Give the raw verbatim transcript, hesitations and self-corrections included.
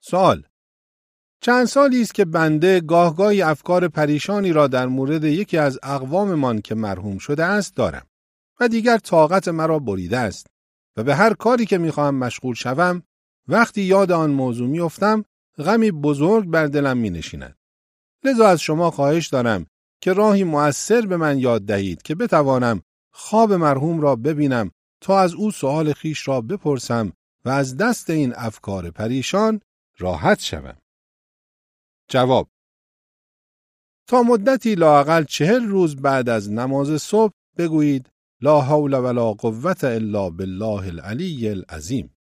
سوال: چند سالی است که بنده گاهگاهی افکار پریشانی را در مورد یکی از اقواممان که مرحوم شده است دارم و دیگر طاقت مرا بریده است و به هر کاری که می‌خواهم مشغول شوم، وقتی یاد آن موضوع می‌افتم غمی بزرگ بر دلم می‌نشیند. لذا از شما خواهش دارم که راهی مؤثر به من یاد دهید که بتوانم خواب مرحوم را ببینم تا از او سؤال خیش را بپرسم و از دست این افکار پریشان راحت شوم. جواب: تا مدتی لااقل چهل روز بعد از نماز صبح بگویید لا حول ولا قوة الا بالله العلی العظیم.